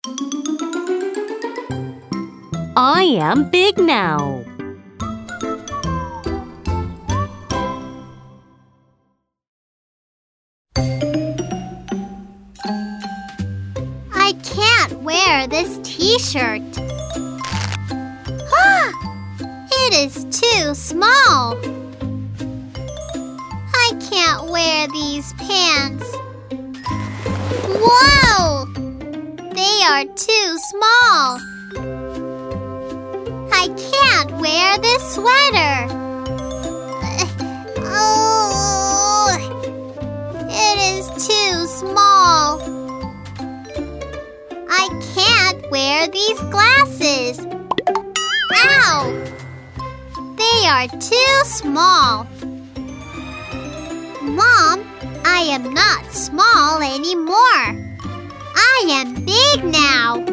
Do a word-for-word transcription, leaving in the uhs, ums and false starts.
I am big now. I can't wear this t-shirt. Ah! It is too small. I can't wear these pants. Whoa! They are too small. I can't wear this sweater. Oh, it is too small. I can't wear these glasses. Ow! They are too small. Mom, I am not small anymore. I am big now.